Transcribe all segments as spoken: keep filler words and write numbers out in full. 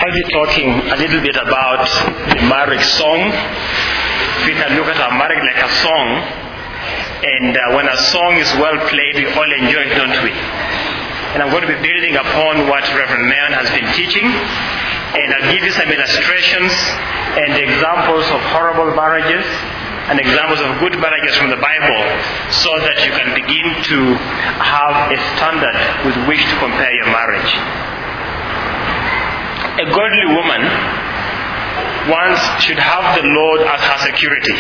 I'll be talking a little bit about the marriage song. We can look at our marriage like a song, and uh, when a song is well played, we all enjoy it, don't we? And I'm going to be building upon what Reverend Mayon has been teaching, and I'll give you some illustrations and examples of horrible marriages and examples of good marriages from the Bible, so that you can begin to have a standard with which to compare your marriage. A godly woman once should have the Lord as her security.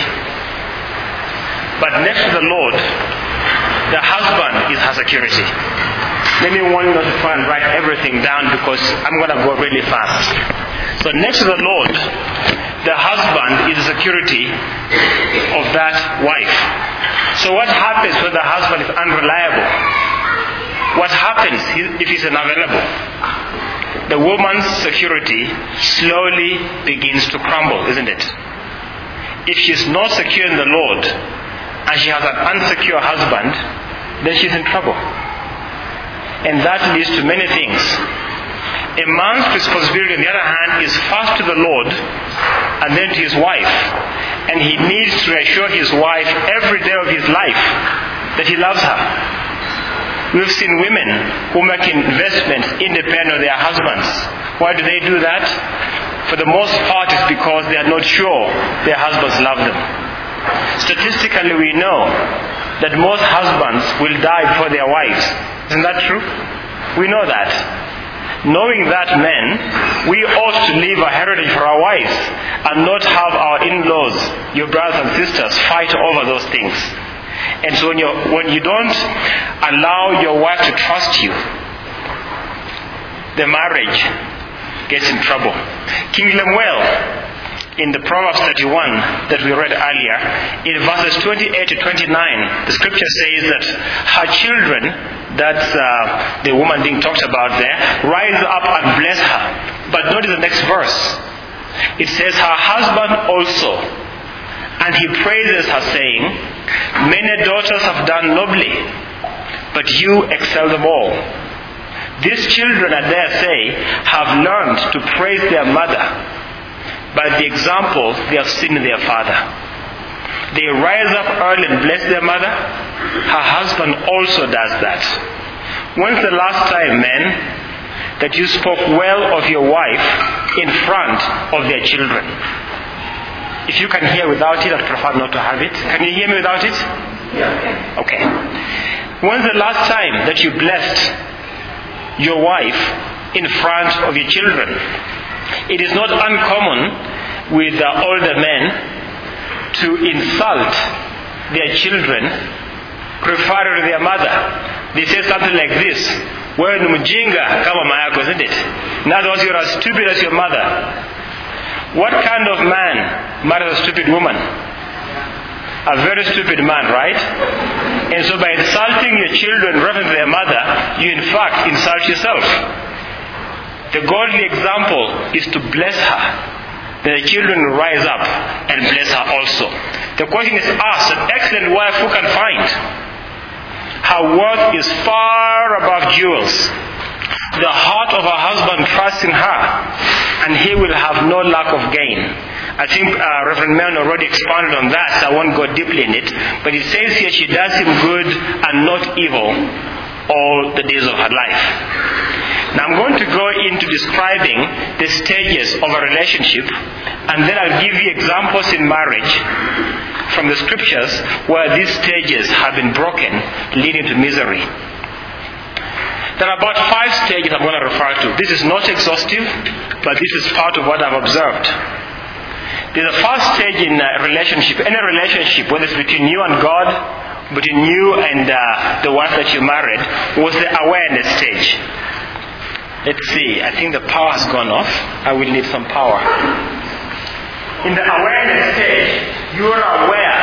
But next to the Lord, the husband is her security. Let me warn you not to try and write everything down, because I'm going to go really fast. So next to the Lord, the husband is the security of that wife. So what happens when the husband is unreliable? What happens if he's unavailable? The woman's security slowly begins to crumble, isn't it? If she's not secure in the Lord, and she has an unsecure husband, then she's in trouble. And that leads to many things. A man's responsibility, on the other hand, is first to the Lord and then to his wife. And he needs to reassure his wife every day of his life that he loves her. We've seen women who make investments independent of their husbands. Why do they do that? For the most part, it's because they are not sure their husbands love them. Statistically, we know that most husbands will die before their wives. Isn't that true? We know that. Knowing that, men, we ought to leave a heritage for our wives and not have our in-laws, your brothers and sisters, fight over those things. And so when, you when you don't allow your wife to trust you, the marriage gets in trouble. King Lemuel, in the Proverbs thirty-one that we read earlier, in verses twenty-eight to twenty-nine, the scripture says that her children, that's uh, the woman being talked about there, rise up and bless her. But notice the next verse. It says, her husband also, and he praises her, saying, many daughters have done nobly, but you excel them all. These children, I dare say, have learned to praise their mother by the example they have seen in their father. They rise up early and bless their mother. Her husband also does that. When's the last time, men, that you spoke well of your wife in front of their children? If you can hear without it, I'd prefer not to have it. Can you hear me without it? Yeah. Okay. When's the last time that you blessed your wife in front of your children? It is not uncommon with the older men to insult their children, referring to their mother. They say something like this: wewe ni mjinga kama mama yako, isn't it? In other words, you're as stupid as your mother. What kind of man marries a stupid woman? A very stupid man, right? And so by insulting your children, referring to their mother, you in fact insult yourself. The godly example is to bless her. The children will rise up and bless her also. The question is asked, an excellent wife who can find? Her worth is far above jewels. The heart of her husband trusts in her, and he will have no lack of gain. I think uh, Reverend Mayon already expanded on that, so I won't go deeply in it. But it says here, she does him good and not evil all the days of her life. Now I'm going to go into describing the stages of a relationship, and then I'll give you examples in marriage from the scriptures where these stages have been broken, leading to misery. There are about five stages I'm going to refer to. This is not exhaustive, but this is part of what I've observed. There's a first stage in a relationship, any relationship, whether it's between you and God, between you and uh, the wife that you married, was the awareness stage. Let's see, I think the power has gone off. I will need some power. In the awareness stage, you are aware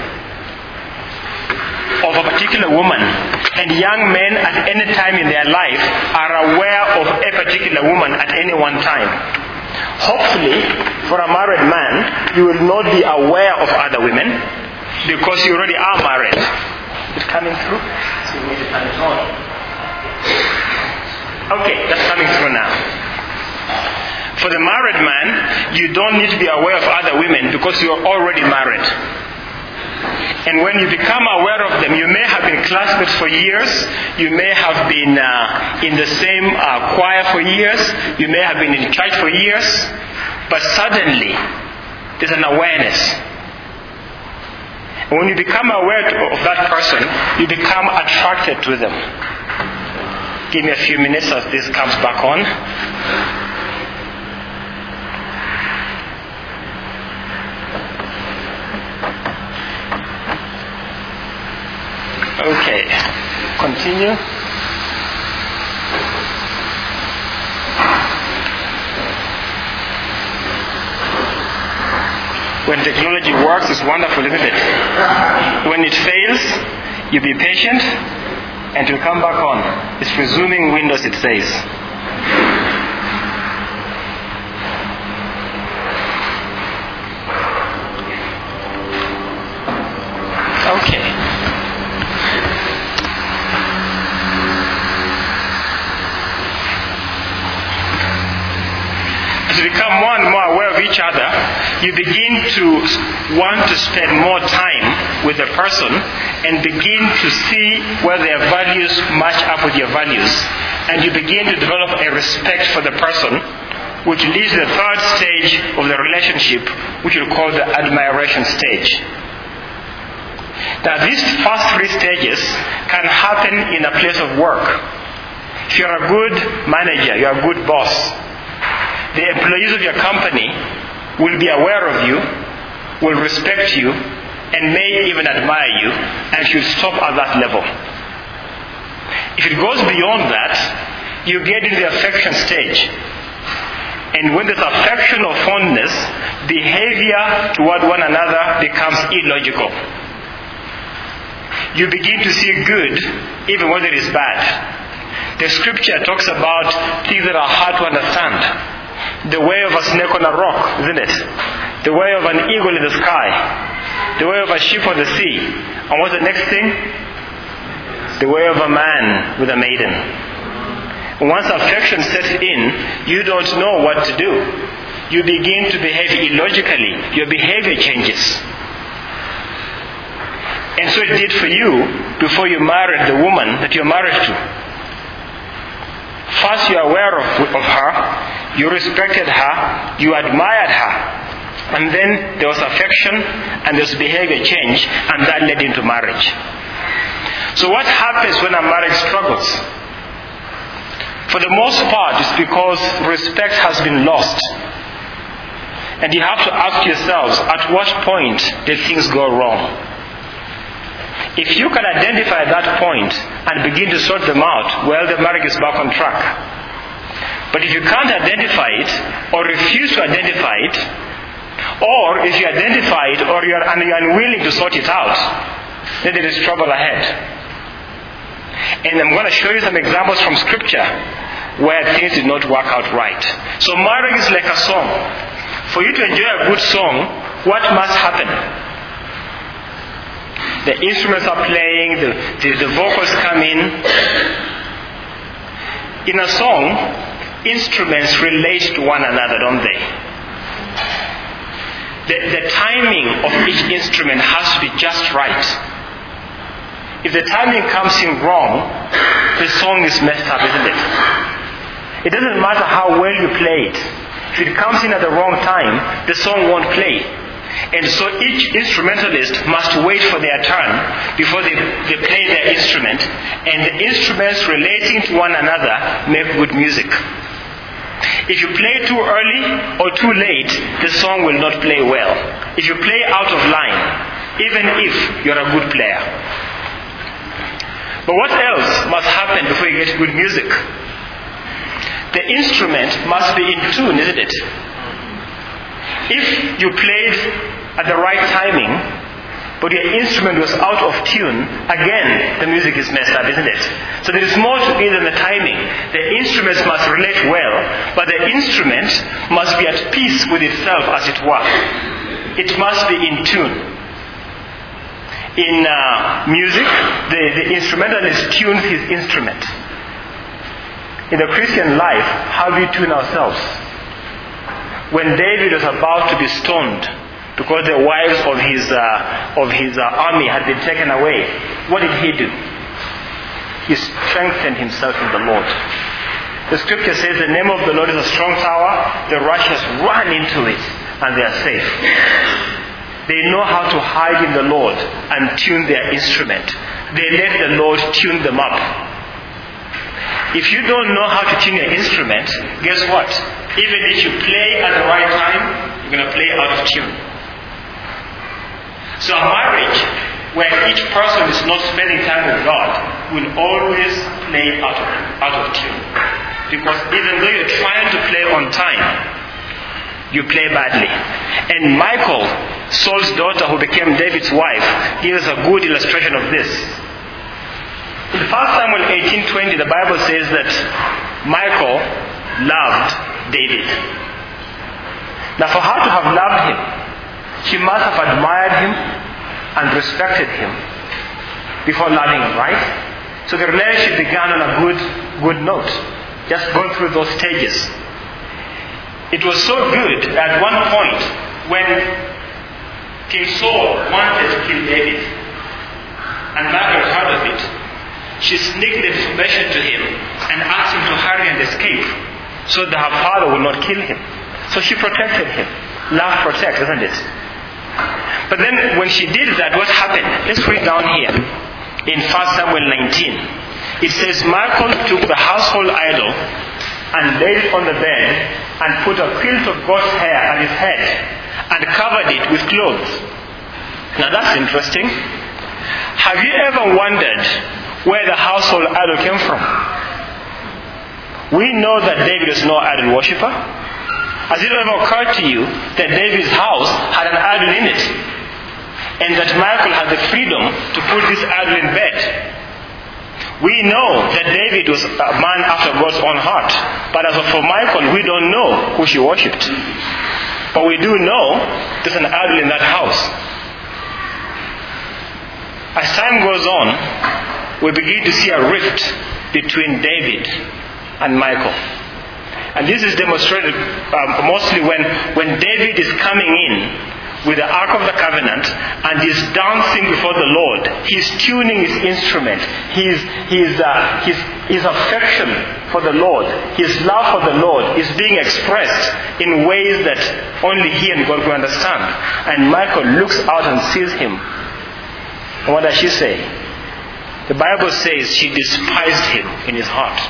of a particular woman, and young men at any time in their life are aware of a particular woman at any one time. Hopefully, for a married man, you will not be aware of other women because you already are married. Is it coming through? So we need to turn it on. Okay, that's coming through now. For the married man, you don't need to be aware of other women because you are already married. And when you become aware of them, you may have been classmates for years, you may have been uh, in the same uh, choir for years, you may have been in church for years, but suddenly there's an awareness. And when you become aware of that person, you become attracted to them. Give me a few minutes as this comes back on. Okay, continue. When technology works, it's wonderful, isn't it? When it fails, you be patient and it will come back on. It's resuming Windows, it says. Okay. As you become more and more aware of each other, you begin to want to spend more time with the person and begin to see where their values match up with your values. And you begin to develop a respect for the person, which leads to the third stage of the relationship, which we'll call the admiration stage. Now, these first three stages can happen in a place of work. If you're a good manager, you're a good boss, the employees of your company will be aware of you, will respect you, and may even admire you, and should stop at that level. If it goes beyond that, you get into the affection stage. And when there's affection or fondness, behavior toward one another becomes illogical. You begin to see good even when it is bad. The scripture talks about things that are hard to understand. The way of a snake on a rock, isn't it? The way of an eagle in the sky. The way of a ship on the sea. And what's the next thing? The way of a man with a maiden. Once affection sets in, you don't know what to do. You begin to behave illogically. Your behavior changes. And so it did for you before you married the woman that you're married to. First, you're aware of, of her, you respected her, you admired her, and then there was affection and there was behavior change, and that led into marriage. So what happens when a marriage struggles? For the most part, it's because respect has been lost. And you have to ask yourselves, at what point did things go wrong? If you can identify that point and begin to sort them out, well, the marriage is back on track. But if you can't identify it, or refuse to identify it, or if you identify it, or you are unwilling to sort it out, then there is trouble ahead. And I'm going to show you some examples from Scripture where things did not work out right. So marriage is like a song. For you to enjoy a good song, what must happen? The instruments are playing, the, the, the vocals come in. In a song, instruments relate to one another, don't they? The, the timing of each instrument has to be just right. If the timing comes in wrong, the song is messed up, isn't it? It doesn't matter how well you play it. If it comes in at the wrong time, the song won't play. And so each instrumentalist must wait for their turn before they, they play their instrument. And the instruments relating to one another make good music. If you play too early or too late, the song will not play well. If you play out of line, even if you're a good player. But what else must happen before you get good music? The instrument must be in tune, isn't it? If you played at the right timing, but your instrument was out of tune, again, the music is messed up, isn't it? So there is more to it than the timing. The instruments must relate well, but the instrument must be at peace with itself, as it were. It must be in tune. In uh, music, the, the instrumentalist tunes his instrument. In the Christian life, how do we tune ourselves? when David was about to be stoned because the wives of his uh, of his uh, army had been taken away, what did he do? He strengthened himself in the Lord. The scripture says the name of the Lord is a strong tower, the righteous run into it and they are safe. They know how to hide in the Lord and tune their instrument. They let the Lord tune them up. If you don't know how to tune your instrument, guess what? Even if you play at the right time, you're going to play out of tune. So a marriage where each person is not spending time with God will always play out of, out of tune. Because even though you're trying to play on time, you play badly. And Michal, Saul's daughter who became David's wife, gives us a good illustration of this. In First Samuel eighteen twenty, the Bible says that Michal loved David. Now for her to have loved him, she must have admired him and respected him before loving him, right? So the relationship began on a good, good note. Just going through those stages. It was so good at one point when King Saul wanted to kill David, and Margaret heard of it. She sneaked the information to him and asked him to hurry and escape so that her father would not kill him. So she protected him. Love protects, isn't it? But then when she did that, what happened? Let's read down here in First Samuel nineteen. It says, Michal took the household idol and laid it on the bed and put a quilt of goat's hair on his head and covered it with clothes. Now that's interesting. Have you ever wondered where the household idol came from? We know that David is no idol worshipper. Has it ever occurred to you that David's house had an idol in it? And that Michal had the freedom to put this idol in bed? We know that David was a man after God's own heart. But as for Michal, we don't know who she worshipped. But we do know there's an idol in that house. As time goes on, we begin to see a rift between David and Michal. And this is demonstrated um, mostly when, when David is coming in with the Ark of the Covenant and is dancing before the Lord. He's tuning his instrument. His, his, uh, his, his affection for the Lord, his love for the Lord is being expressed in ways that only he and God can understand. And Michal looks out and sees him. And what does she say? The Bible says she despised him in his heart.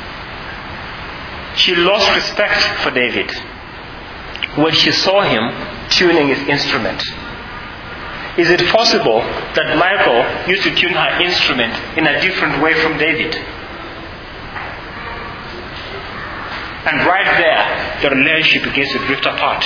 She lost respect for David when she saw him tuning his instrument. Is it possible that Michal used to tune her instrument in a different way from David? And right there, the relationship begins to drift apart.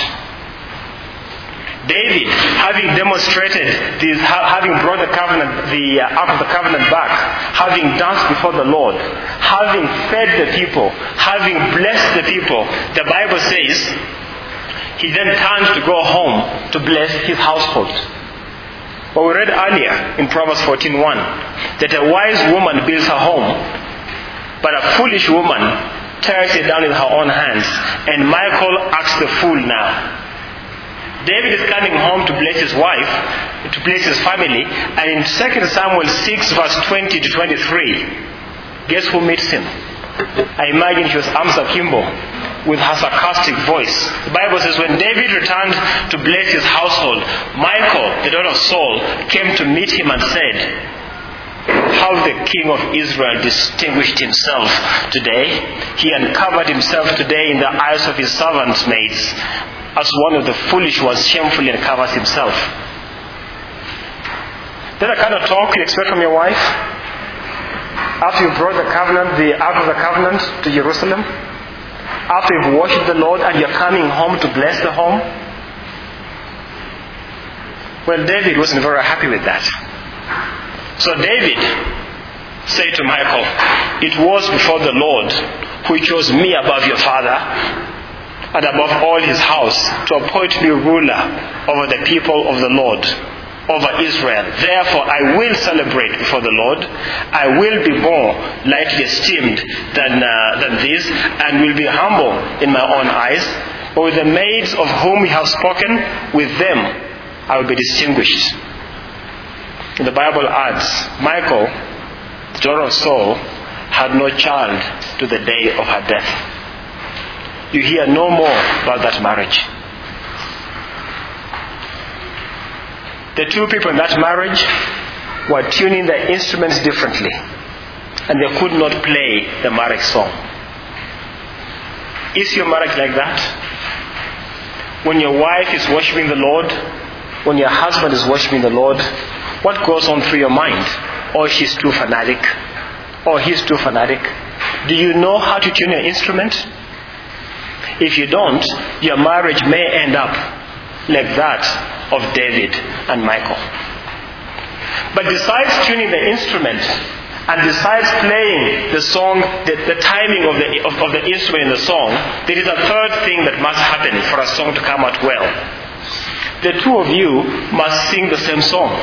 David, having demonstrated this, having brought the covenant, the uh, Ark of the Covenant back, having danced before the Lord, having fed the people, having blessed the people, the Bible says he then turns to go home to bless his household. But we read earlier in Proverbs fourteen one that a wise woman builds her home, but a foolish woman tears it down with her own hands. And Michal acts the fool now. David is coming home to bless his wife, to bless his family, and in Second Samuel six verse twenty to twenty-three, guess who meets him? I imagine she was Amsa Kimbo with her sarcastic voice. The Bible says when David returned to bless his household, Michal, the daughter of Saul, came to meet him and said, how the king of Israel distinguished himself today. He uncovered himself today in the eyes of his servants' maids, as one of the foolish ones shamefully uncovers himself. That the kind of talk you expect from your wife after you brought the covenant, the Ark of the Covenant to Jerusalem? After you've worshipped the Lord and you're coming home to bless the home? Well, David wasn't very happy with that. So David said to Michal, it was before the Lord who chose me above your father and above all his house to appoint me ruler over the people of the Lord, over Israel. Therefore I will celebrate before the Lord. I will be more lightly esteemed than, uh, than this, and will be humble in my own eyes. or with the maids of whom we have spoken, with them I will be distinguished. And the Bible adds, Michal, the daughter of Saul, had no child to the day of her death. You hear no more about that marriage. The two people in that marriage were tuning their instruments differently, and they could not play the marriage song. Is your marriage like that? When your wife is worshiping the Lord, when your husband is worshiping the Lord, what goes on through your mind? Oh, she's too fanatic. Oh, he's too fanatic. Do you know how to tune your instrument? If you don't, your marriage may end up like that of David and Michal. But besides tuning the instrument, and besides playing the song, the, the timing of the, of, of the instrument in the song, there is a third thing that must happen for a song to come out well. The two of you must sing the same song.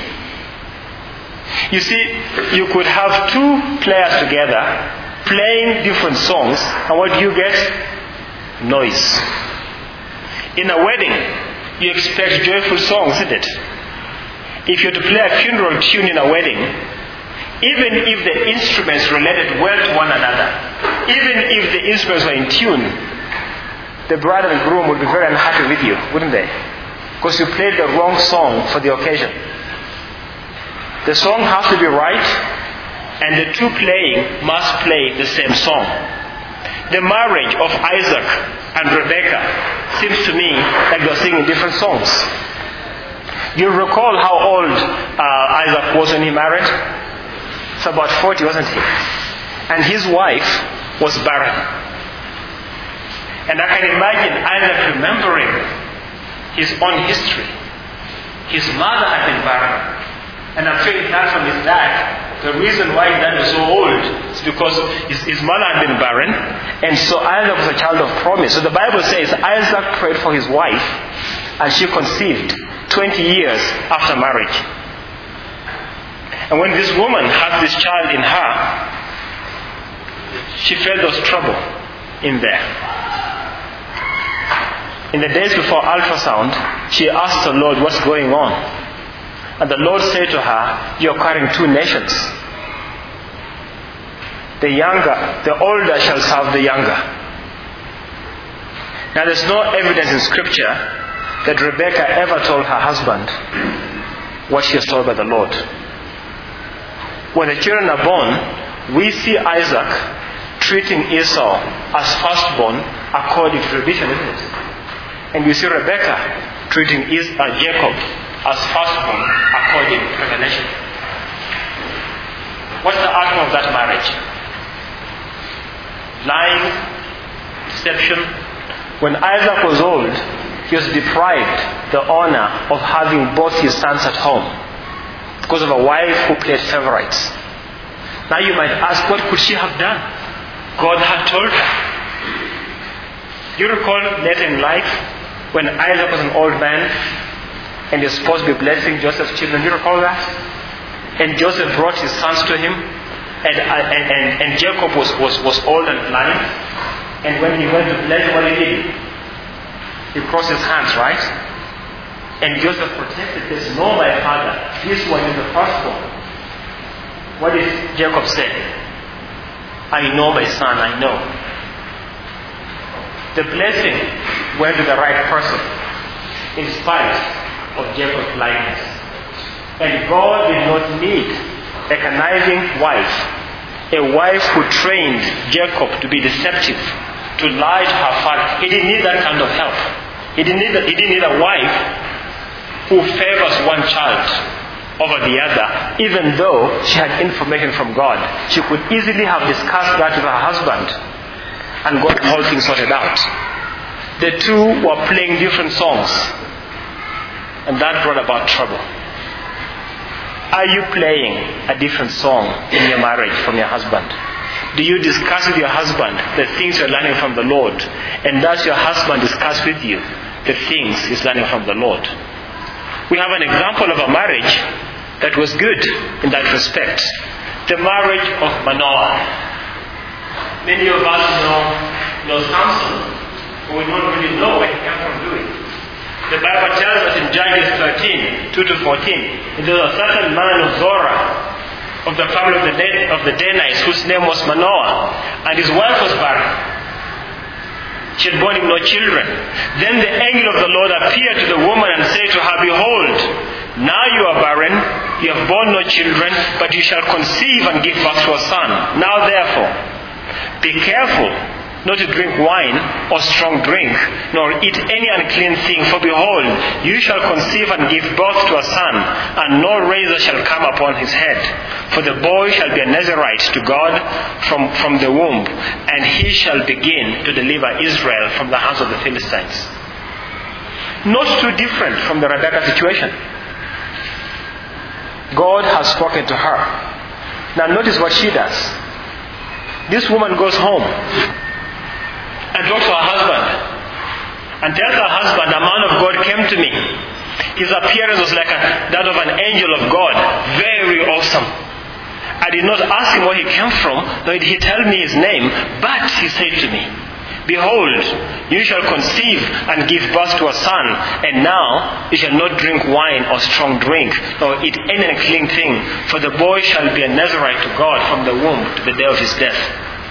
You see, you could have two players together playing different songs, and what do you get? Noise. In a wedding, you expect joyful songs, isn't it? If you're to play a funeral tune in a wedding, even if the instruments related well to one another, even if the instruments were in tune, the bride and groom would be very unhappy with you, wouldn't they? Because you played the wrong song for the occasion. The song has to be right, and the two playing must play the same song. The marriage of Isaac and Rebekah seems to me like they're singing different songs. You recall how old uh, Isaac was when he married? It's about forty, wasn't he? And his wife was barren. And I can imagine Isaac remembering his own history. His mother had been barren. And I'm sure he heard from his dad. The reason why his dad was so old is because his, his mother had been barren. And so Isaac was a child of promise. So the Bible says Isaac prayed for his wife, and she conceived twenty years after marriage. And when this woman had this child in her, she felt there was trouble in there. In the days before ultrasound, she asked the Lord, what's going on? And the Lord said to her, you're carrying two nations. The younger, the older shall serve the younger. Now there's no evidence in Scripture that Rebekah ever told her husband what she was told by the Lord. When the children are born, we see Isaac treating Esau as firstborn according to tradition, isn't it? And we see Rebekah treating uh, Jacob as firstborn according to revelation. What's the outcome of that marriage? Lying, deception. When Isaac was old, he was deprived the honor of having both his sons at home because of a wife who played favorites. Now you might ask, what could she have done? God had told her. Do you recall later in life when Isaac was an old man and he was supposed to be blessing Joseph's children? Do you recall that? And Joseph brought his sons to him, and and, and, and Jacob was, was, was old and blind. And when he went to bless, what did he do? He crossed his hands, right? And Joseph protested this. No, my father, this one is the firstborn. What did Jacob say? I know, my son, I know. The blessing went to the right person in spite of Jacob's blindness. And God did not need a conniving wife, a wife who trained Jacob to be deceptive, to lie to her father. He didn't need that kind of help. He didn't need a, he didn't need a wife who favors one child over the other, even though she had information from God. She could easily have discussed that with her husband and got the whole thing sorted out. The two were playing different songs, and that brought about trouble. Are you playing a different song in your marriage from your husband? Do you discuss with your husband the things you're learning from the Lord, and does your husband discuss with you the things he's learning from the Lord? We have an example of a marriage that was good in that respect. The marriage of Manoah. Many of us know, know Samson We don't really know where he came from doing. The Bible tells us in Judges thirteen, two to fourteen, there was a certain man of Zorah, of the family of the, Dan- of the Danites, whose name was Manoah, and his wife was barren. She had borne him no children. Then the angel of the Lord appeared to the woman and said to her, Behold, now you are barren, you have borne no children, but you shall conceive and give birth to a son. Now therefore, be careful not to drink wine or strong drink, nor eat any unclean thing, for behold, you shall conceive and give birth to a son, and no razor shall come upon his head. For the boy shall be a Nazarite to God from, from the womb, and he shall begin to deliver Israel from the hands of the Philistines. Not too different from the Rebecca situation. God has spoken to her. Now notice what she does. This woman goes home and talks to her husband and tells her husband, a man of God came to me. His appearance was like a, that of an angel of God. Very awesome. I did not ask him where he came from, nor did he tell me his name, but he said to me, Behold, you shall conceive and give birth to a son, and now you shall not drink wine or strong drink, nor eat any unclean thing, for the boy shall be a Nazarite to God from the womb to the day of his death.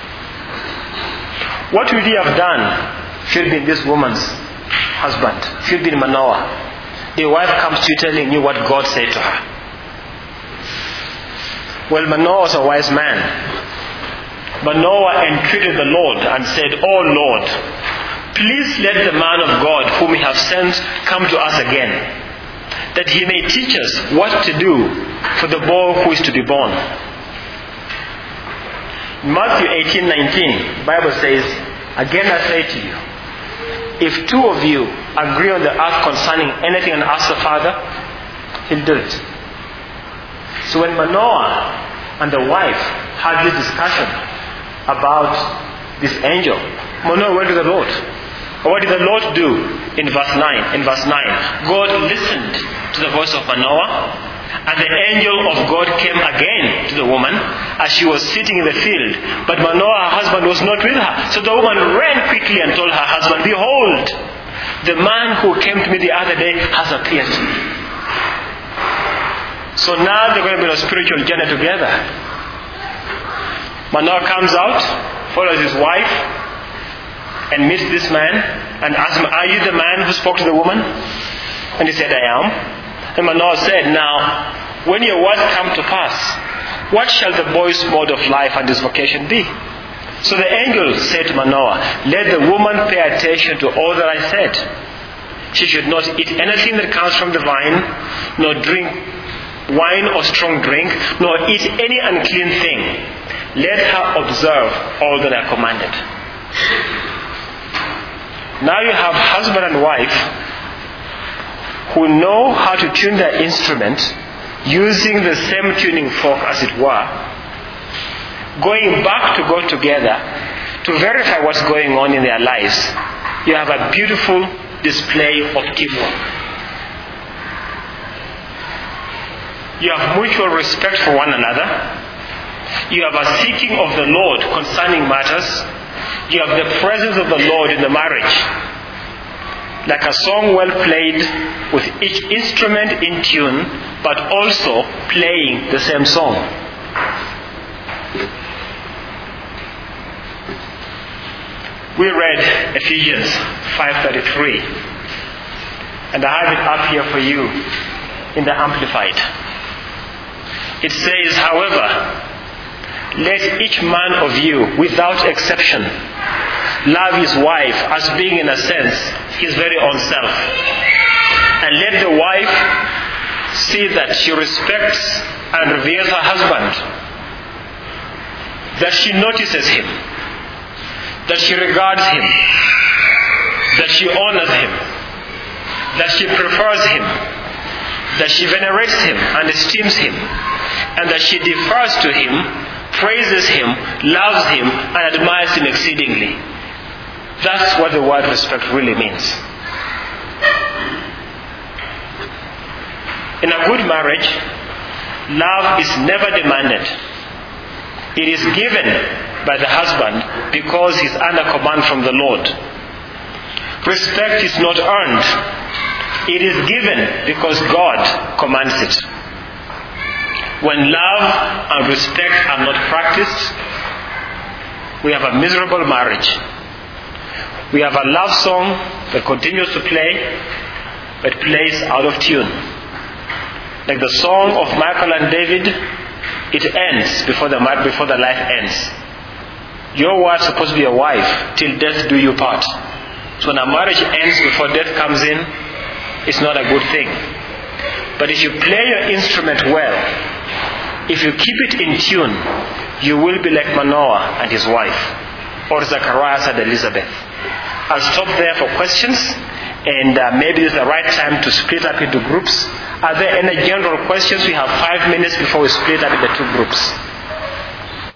What would he have done if he had been this woman's husband, if he had been Manoah? The wife comes to you telling you what God said to her. Well, Manoah was a wise man. Manoah entreated the Lord and said, Oh Lord, please let the man of God whom you have sent come to us again, that he may teach us what to do for the boy who is to be born. Matthew eighteen nineteen, the Bible says, Again I say to you, if two of you agree on the earth concerning anything and ask the Father, he'll do it. So when Manoah and the wife had this discussion about this angel, Manoah went to the Lord. What did the Lord do in verse nine? In verse nine, God listened to the voice of Manoah, and the angel of God came again to the woman as she was sitting in the field. But Manoah, her husband, was not with her. So the woman ran quickly and told her husband, Behold, the man who came to me the other day has appeared to me. So now they're going to be on a spiritual journey together. Manoah comes out, follows his wife, and meets this man and asks him, Are you the man who spoke to the woman? And he said, I am. And Manoah said, Now, when your words come to pass, what shall the boy's mode of life and his vocation be? So the angel said to Manoah, Let the woman pay attention to all that I said. She should not eat anything that comes from the vine, nor drink wine or strong drink, nor eat any unclean thing. Let her observe all that I commanded. Now you have husband and wife who know how to tune their instrument using the same tuning fork, as it were, going back to go together to verify what's going on in their lives. You have a beautiful display of teamwork. You have mutual respect for one another. You have a seeking of the Lord concerning matters. You have the presence of the Lord in the marriage. Like a song well played, with each instrument in tune, but also playing the same song. We read Ephesians five thirty-three, and I have it up here for you in the Amplified. It says, However, let each man of you, without exception, love his wife as being, in a sense, his very own self. And let the wife see that she respects and reveres her husband, that she notices him, that she regards him, that she honors him, that she prefers him, that she venerates him and esteems him, and that she defers to him, praises him, loves him, and admires him exceedingly. That's what the word respect really means. In a good marriage, love is never demanded. It is given by the husband because he's under command from the Lord. Respect is not earned. It is given because God commands it. When love and respect are not practiced, we have a miserable marriage. We have a love song that continues to play, but plays out of tune. Like the song of Michael and David, it ends before the before the life ends. Your wife's supposed to be a wife till death do you part. So when a marriage ends before death comes in, it's not a good thing. But if you play your instrument well, if you keep it in tune, you will be like Manoah and his wife, or Zacharias and Elizabeth. I'll stop there for questions, and uh, maybe it's the right time to split up into groups. Are there any general questions? We have five minutes before we split up into two groups.